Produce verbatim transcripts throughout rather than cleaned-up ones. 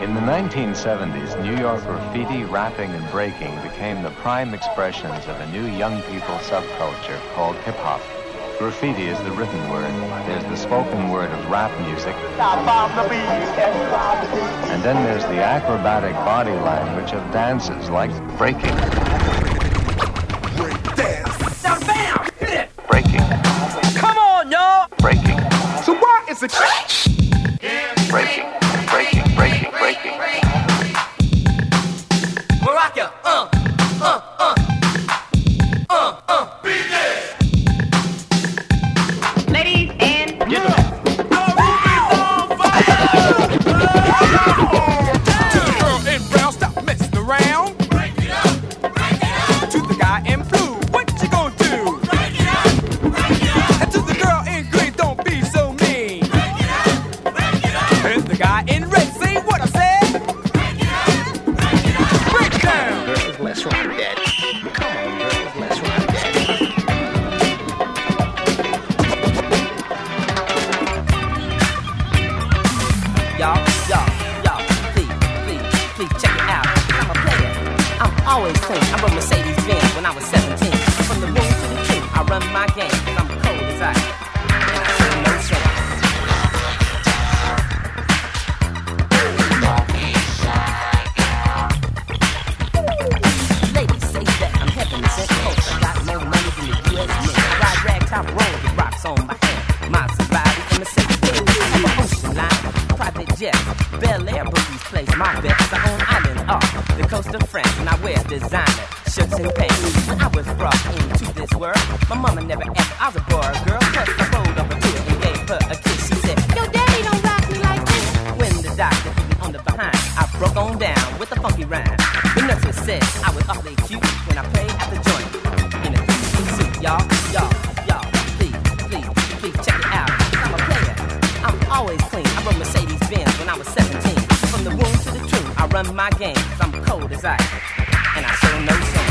In the nineteen seventies, New York graffiti, rapping, and breaking became the prime expressions of a new young people subculture called hip-hop. Graffiti is the written word. There's the spoken word of rap music. And then there's the acrobatic body language of dances like breaking. Break dance. Now bam! Hit it! Breaking. Come on, y'all! Breaking. So why is it... Breaking. Breaking. Breaking. Breaking. Morocco, uh, uh, uh, uh, uh, beat it! Ladies and gentlemen, our roof is on fire! To the girl in brown, stop messing around. Break it up, break it up. To the guy in blue, what you gonna do? Break it up, break it up. And to the girl in green, don't be so mean. Break it up, break it up. And the guy in red, say what I said. Break it up, break it up. Break it down. Girls, let's rock that. Come on, girls, let's rock that. Y'all, y'all, y'all, please, please, please check it out. I'm a player. I'm always clean. I rode Mercedes-Benz when I was seventeen. From the room to the king, I run my game. Cause I'm cold as ice. And I show no shame. Ladies say that I'm heaven sent. Folks, I got more money than the U S Mint. I ride ragtop roll with rocks on my hand. Maserati and Mercedes. I'm a ocean line. Private jet, Bel Air bookies place my bets. I own island off the coast of France, and I wear designer shirts and pants. When I was brought into this world, my mama never asked I was a boy or girl. Plus I rolled over to her and gave her a kiss. She said, "Yo, daddy don't rock me like this." When the doctor hit me on the behind, I broke on down with a funky rhyme. The nurses said I was awfully cute when I played at the joint in a three-piece suit. Y'all, y'all, y'all, please, please, please check it out. I'm a player. I'm always clean. I rode Mercedes-Benz when I was seventeen. From the womb to the tomb, I run my game. Cause I'm cold as ice. And I show no shame.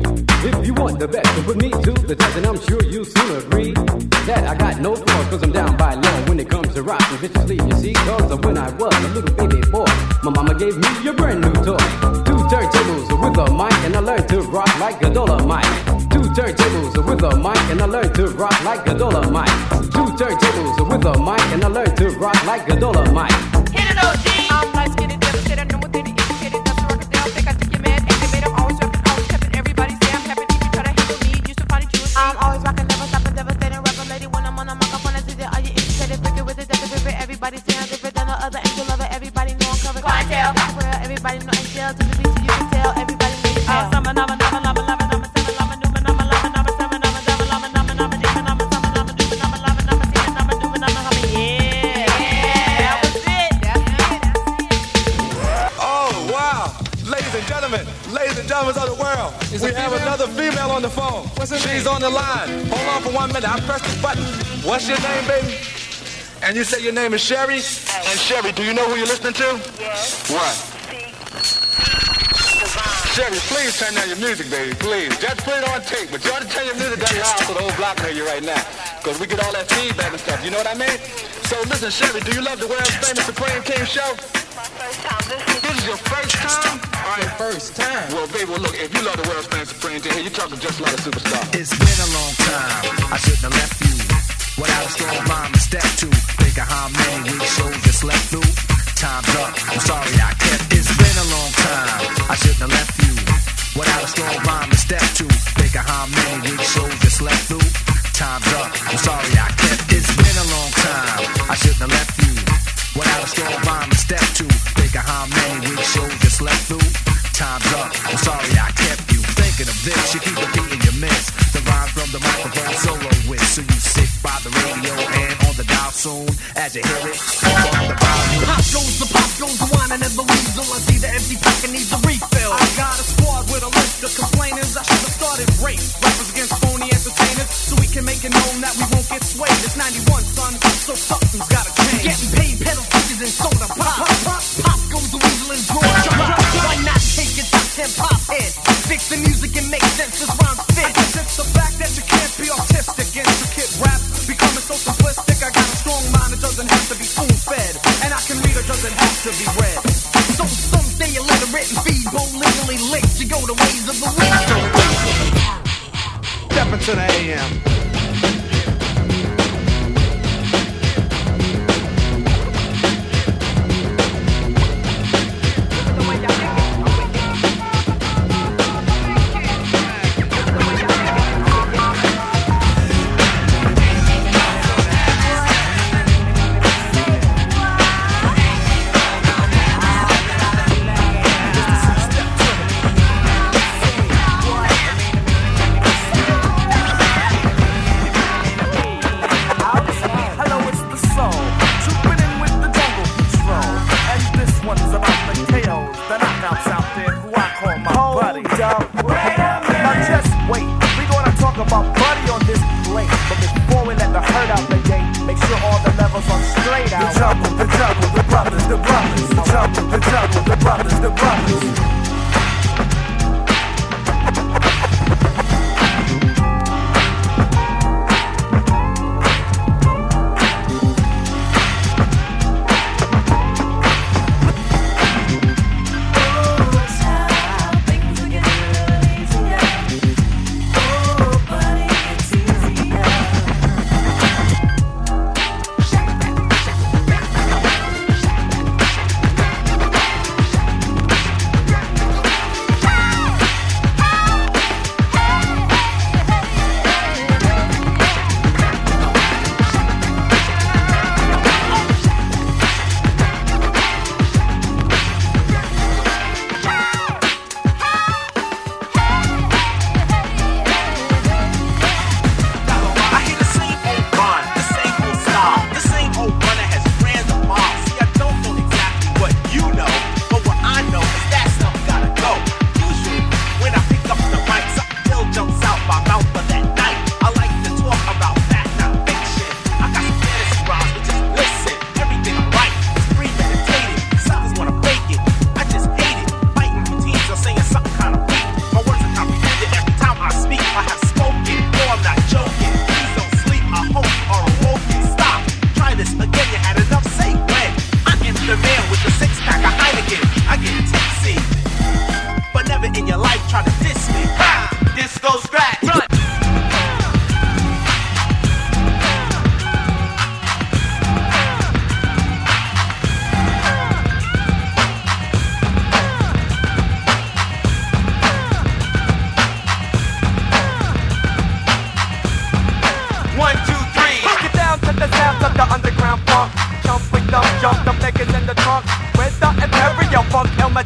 the best, so put me to the test, and I'm sure you'll soon agree that I got no flaws, cause I'm down bound by law when it comes to rocking viciously, you see. Cause when I was a little baby boy, my mama gave me a brand new toy. Two turntables with a mic, and I learned to rock like a Dolomite. Two turntables with a mic, and I learned to rock like a Dolomite. Two turntables with a mic, and I learned to rock like a Dolomite. Hit it, O G! I'm like skinny, devastated, no one did it, educated, that's the rock it down, think I think you're mad, activate, I'm always rapping, always stepping, everybody say I'm happy, if you try to handle me, you should find it true. I'm always rocking, never stopping, devastating, rapper lady, when I'm on a microphone, I see that, are you interested, freaking with it, that's a favorite, everybody say I'm different than the other angel lover, everybody know I'm covered, clientele, everybody know I'm still, to the beat, you can tell, everybody know you tell. Summer, number, number, number, number, number, seven, number, number, number, number, number, seven, number, double, number, number, number, demon, number, seven, number, number, number, number, number, ten, number, number, number, number, yeah, that was it, that's it. Oh, wow. Ladies and gentlemen, ladies and gentlemen of the world, we have another female on the phone. She's on the line. Hold on for one minute. I pressed the button. What's your name, baby? And you say your name is Sherry? And Sherry, do you know who you're listening to? Yes. What? Sherry, please turn down your music, baby, please. Just put it on tape, but you ought to turn your music down loud so the whole block can hear you right now. Because we get all that feedback and stuff, you know what I mean? So listen, Sherry, do you love the world's famous Supreme King show? My first time listening. This is your first time? All right. First time. Well, baby, well, look, if you love the world's famous Supreme King, you're talking just like a superstar. It's been a long time, I shouldn't have left you without a strong rhyme to step to. Think of how many weeks shows you slept through. Time's up, I'm sorry I kept. It's been a long time, I shouldn't have left you without a strong rhyme to step to. Think of how many weeks shows you slept through. Time's up, I'm sorry I kept. It's been a long time, I shouldn't have left you without a strong rhyme to step to. Think of how many weeks shows you slept through. Time's up, I'm sorry I kept you. Thinking of this, you keep repeating your miss. The rhyme from the microphone solo with. So you sit by the radio and on the dial soon as you hear it. Fuck the volume. Pop goes the pop goes the wine and the weasel. I see the empty pack and needs a refill. I got a squad with a list of complainers. I should have started race. Rappers against phony entertainers, so we can make it known that we won't get swayed. It's ninety-one, son, so something's gotta change. Getting paid, pedal features and soda pop. Pop, pop, pop goes the weasel and draw. Why not take your top ten pop hit? Fix the music and make sense as rhymes fit. I guess it's the fact that you can't be artistic. Intricate rap becoming so simplistic. I got a strong mind, it doesn't have to be spoon-fed. And I can read, it doesn't have to be read. So some stay illiterate and feeble, legally linked. You go the ways of the weasel. Step into the A M.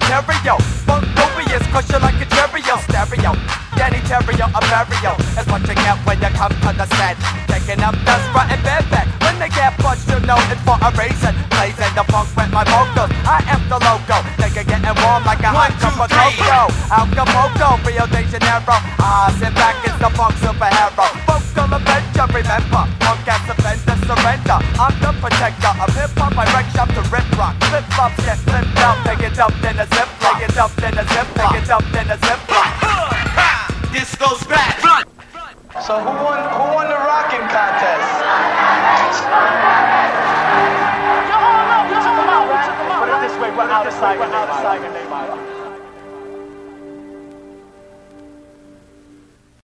material. Funkobius, crush you like a Cheerio. Stereo, Danny Terrio, a Mario. It's what you get when you come to the set. Taking up dust, rotten bareback. When they get punched, you know it's for a reason. Blazing the funk with my vocals. I am the logo. Nigga getting warm like a hot cup of cocoa. Acapulco, Rio de Janeiro. Ah, sit back, it's the funk superhero. Vocal adventure, remember. Punk ass offender, surrender. I'm the protector of hip hop. I wreck shop to rip rock. Flip flops get flipped out. Take it dumped in a zip. Take it dumped in a zip. Take it dumped in a zip. Disco scratch. So who won? Who won the rockin' contest? Yo, hold on, yo, hold on, right? Put it this way, we're outside, we're outside, and they might.